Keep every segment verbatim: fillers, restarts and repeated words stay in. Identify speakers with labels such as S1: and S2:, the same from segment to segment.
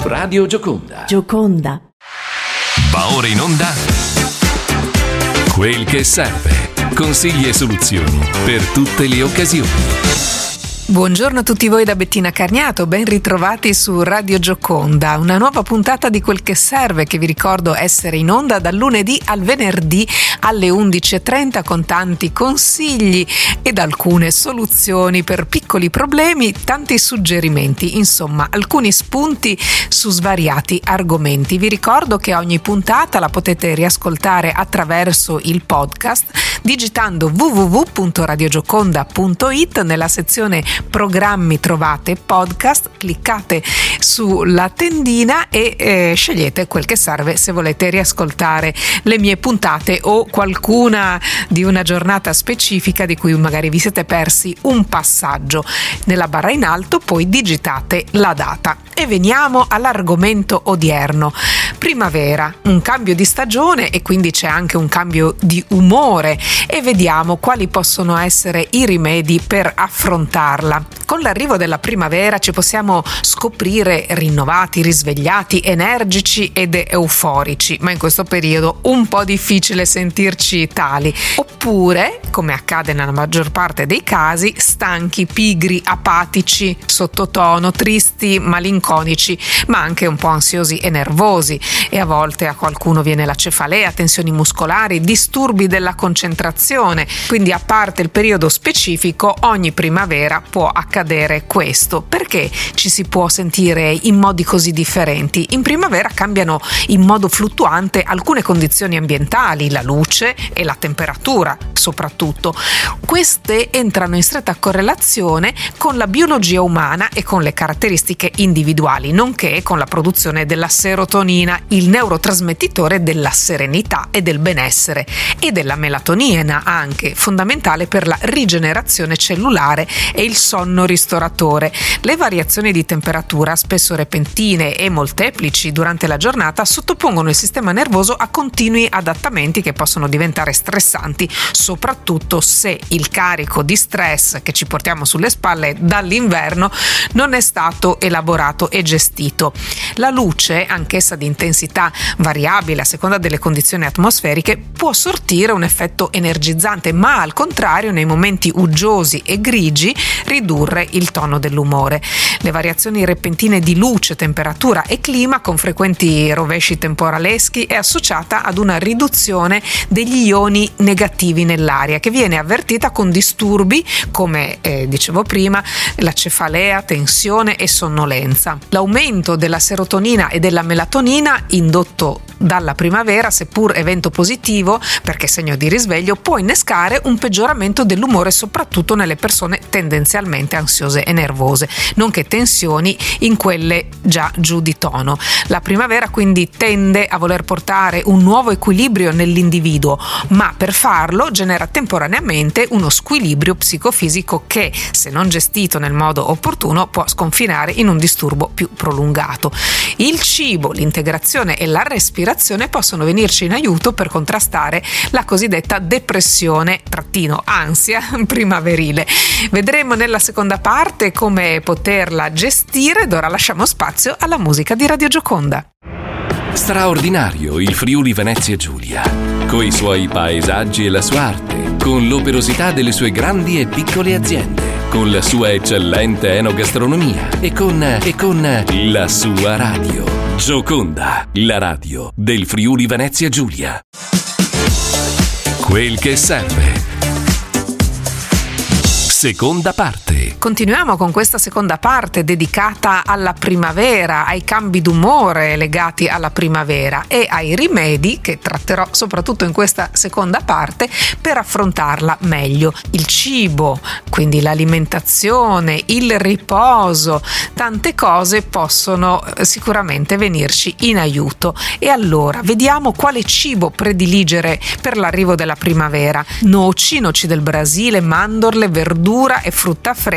S1: Radio Gioconda.
S2: Gioconda.
S3: Va ora in onda Quel che serve. Consigli e soluzioni per tutte le occasioni.
S4: Buongiorno a tutti voi da Bettina Carniato, ben ritrovati su Radio Gioconda, una nuova puntata di Quel che serve che vi ricordo essere in onda dal lunedì al venerdì alle undici e trenta con tanti consigli ed alcune soluzioni per piccoli problemi, tanti suggerimenti, insomma alcuni spunti su svariati argomenti. Vi ricordo che ogni puntata la potete riascoltare attraverso il podcast digitando w w w punto radiogioconda punto i t. Nella sezione programmi trovate podcast, cliccate sulla tendina e eh, scegliete quel che serve se volete riascoltare le mie puntate o qualcuna di una giornata specifica di cui magari vi siete persi un passaggio. Nella barra in alto poi digitate la data. E veniamo all'argomento odierno. Primavera, un cambio di stagione e quindi c'è anche un cambio di umore e vediamo quali possono essere i rimedi per affrontarla. Con l'arrivo della primavera ci possiamo scoprire rinnovati, risvegliati, energici ed euforici, ma in questo periodo un po' difficile sentirci tali. Oppure, come accade nella maggior parte dei casi, stanchi, pigri, apatici, sottotono, tristi, malinconici, ma anche un po' ansiosi e nervosi. E a volte a qualcuno viene la cefalea, tensioni muscolari, disturbi della concentrazione. Quindi, a parte il periodo specifico, ogni primavera può accadere questo. Perché ci si può sentire in modi così differenti? In primavera cambiano in modo fluttuante alcune condizioni ambientali, la luce e la temperatura soprattutto. Queste entrano in stretta correlazione con la biologia umana e con le caratteristiche individuali, nonché con la produzione della serotonina, il neurotrasmettitore della serenità e del benessere, e della melatonina, anche fondamentale per la rigenerazione cellulare e il sonno ristoratore. Le variazioni di temperatura, spesso repentine e molteplici durante la giornata, sottopongono il sistema nervoso a continui adattamenti che possono diventare stressanti, soprattutto se il carico di stress che ci portiamo sulle spalle dall'inverno non è stato elaborato e gestito. La luce, anch'essa di intensità variabile a seconda delle condizioni atmosferiche, può sortire un effetto energizzante, ma al contrario nei momenti uggiosi e grigi ridurre il tono dell'umore. Le variazioni repentine di luce, temperatura e clima con frequenti rovesci temporaleschi è associata ad una riduzione degli ioni negativi nell'aria, che viene avvertita con disturbi come eh, dicevo prima, la cefalea, tensione e sonnolenza. L'aumento della serotonina e della melatonina indotto dalla primavera, seppur evento positivo perché segno di risveglio, può innescare un peggioramento dell'umore soprattutto nelle persone tendenzialmente ansiose e nervose, nonché tensioni in quelle già giù di tono. La primavera quindi tende a voler portare un nuovo equilibrio nell'individuo, ma per farlo genera temporaneamente uno squilibrio psicofisico che, se non gestito nel modo opportuno, può sconfinare in un disturbo più prolungato. Il cibo, l'integrazione e la respirazione possono venirci in aiuto per contrastare la cosiddetta depressione trattino ansia primaverile. Vedremo nella seconda parte come poterla gestire ed ora lasciamo spazio alla musica di Radio Gioconda.
S3: Straordinario il Friuli Venezia Giulia, coi suoi paesaggi e la sua arte, con l'operosità delle sue grandi e piccole aziende, con la sua eccellente enogastronomia e con, e con la sua radio. Gioconda, la radio del Friuli Venezia Giulia. Quel che serve. Seconda parte.
S4: Continuiamo con questa seconda parte dedicata alla primavera, ai cambi d'umore legati alla primavera e ai rimedi che tratterò soprattutto in questa seconda parte per affrontarla meglio. Il cibo, quindi l'alimentazione, il riposo, tante cose possono sicuramente venirci in aiuto. E allora vediamo quale cibo prediligere per l'arrivo della primavera. Noci, noci del Brasile, mandorle, verdure e frutta fresca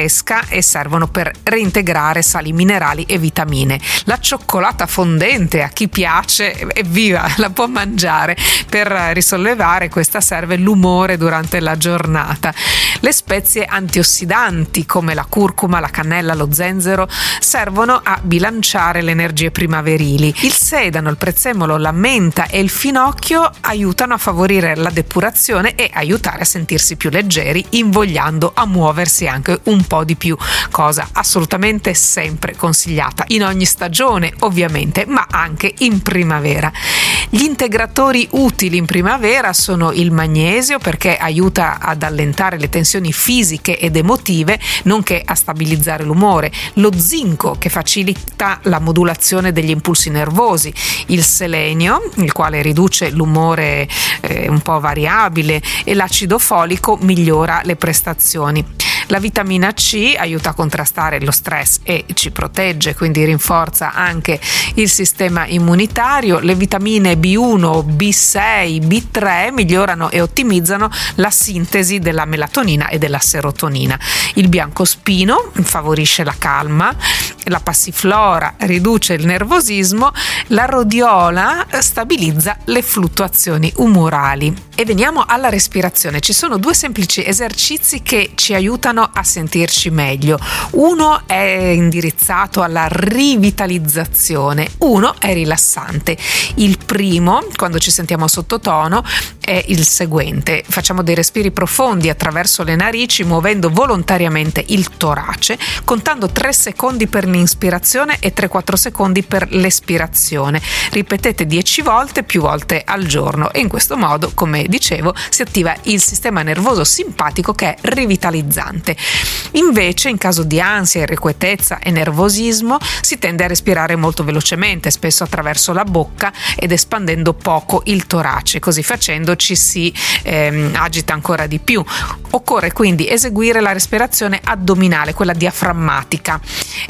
S4: fresca e servono per reintegrare sali minerali e vitamine. La cioccolata fondente, a chi piace, evviva, la può mangiare. Per risollevare questa serve l'umore durante la giornata. Le spezie antiossidanti come la curcuma, la cannella, lo zenzero servono a bilanciare le energie primaverili. Il sedano, il prezzemolo, la menta e il finocchio aiutano a favorire la depurazione e aiutare a sentirsi più leggeri, invogliando a muoversi anche un po' di più, cosa assolutamente sempre consigliata in ogni stagione ovviamente, ma anche in primavera. Gli integratori utili in primavera sono il magnesio, perché aiuta ad allentare le tensioni fisiche ed emotive, nonché a stabilizzare l'umore, lo zinco, che facilita la modulazione degli impulsi nervosi, il selenio, il quale riduce l'umore eh, un po' variabile, e l'acido folico migliora le prestazioni. La vitamina C aiuta a contrastare lo stress e ci protegge, quindi rinforza anche il sistema immunitario. Le vitamine B uno, B sei, B tre migliorano e ottimizzano la sintesi della melatonina e della serotonina. Il biancospino favorisce la calma, la passiflora riduce il nervosismo, la rhodiola stabilizza le fluttuazioni umorali. E veniamo alla respirazione. Ci sono due semplici esercizi che ci aiutano a sentirci meglio. Uno è indirizzato alla rivitalizzazione, uno è rilassante. Il primo, quando ci sentiamo sottotono, è il seguente: facciamo dei respiri profondi attraverso le narici, muovendo volontariamente il torace, contando tre secondi per l'inspirazione e tre quattro secondi per l'espirazione. Ripetete dieci volte, più volte al giorno, e in questo modo, come dicevo, si attiva il sistema nervoso simpatico, che è rivitalizzante. Invece, in caso di ansia, irrequietezza e nervosismo, si tende a respirare molto velocemente, spesso attraverso la bocca ed espandendo poco il torace. Così facendo ci si ehm, agita ancora di più. Occorre quindi eseguire la respirazione addominale, quella diaframmatica,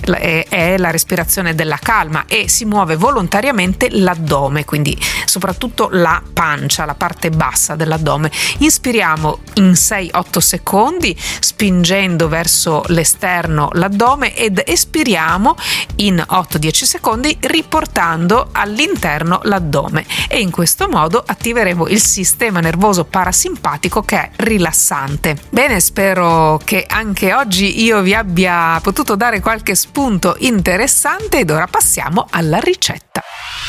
S4: è la respirazione della calma, e si muove volontariamente l'addome, quindi soprattutto la pancia, la parte bassa dell'addome. Inspiriamo in sei otto secondi, spingendo verso l'esterno l'addome, ed espiriamo in otto dieci secondi, riportando all'interno l'addome, e in questo modo attiveremo il sistema nervoso parasimpatico, che è rilassante. Bene, spero che anche oggi io vi abbia potuto dare qualche spunto interessante, ed ora passiamo alla ricetta.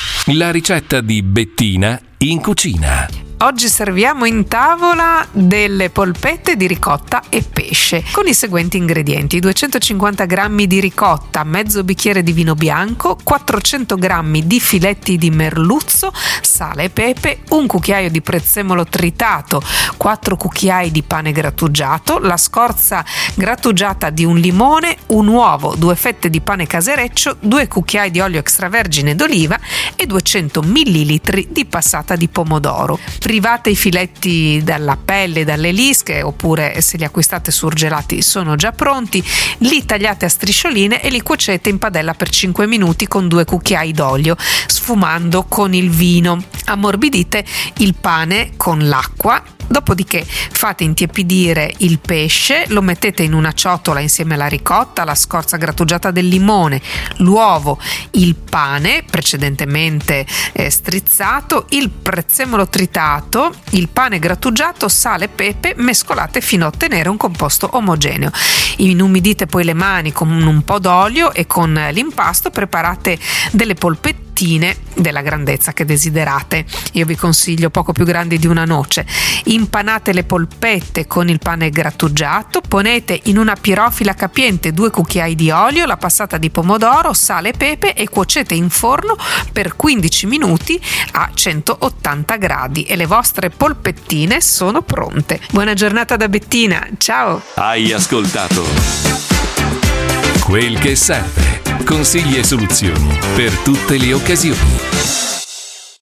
S3: La ricetta di Bettina in cucina.
S4: Oggi serviamo in tavola delle polpette di ricotta e pesce con i seguenti ingredienti: duecentocinquanta grammi di ricotta, mezzo bicchiere di vino bianco, quattrocento grammi di filetti di merluzzo, sale e pepe, un cucchiaio di prezzemolo tritato, quattro cucchiai di pane grattugiato, la scorza grattugiata di un limone, un uovo, due fette di pane casereccio, due cucchiai di olio extravergine d'oliva e duecento millilitri di passata di pomodoro. Private i filetti dalla pelle e dalle lische, oppure se li acquistate surgelati sono già pronti, li tagliate a striscioline e li cuocete in padella per cinque minuti con due cucchiai d'olio, sfumando con il vino. Ammorbidite il pane con l'acqua. Dopodiché fate intiepidire il pesce, lo mettete in una ciotola insieme alla ricotta, la scorza grattugiata del limone, l'uovo, il pane precedentemente eh, strizzato, il prezzemolo tritato, il pane grattugiato, sale e pepe, mescolate fino a ottenere un composto omogeneo. Inumidite poi le mani con un po' d'olio e con l'impasto preparate delle polpettine della grandezza che desiderate. Io vi consiglio poco più grandi di una noce. Impanate le polpette con il pane grattugiato, ponete in una pirofila capiente due cucchiai di olio, la passata di pomodoro, sale e pepe, e cuocete in forno per quindici minuti a centottanta gradi e le vostre polpettine sono pronte. Buona giornata da Bettina, ciao!
S3: Hai ascoltato Quel che serve, consigli e soluzioni per tutte le occasioni.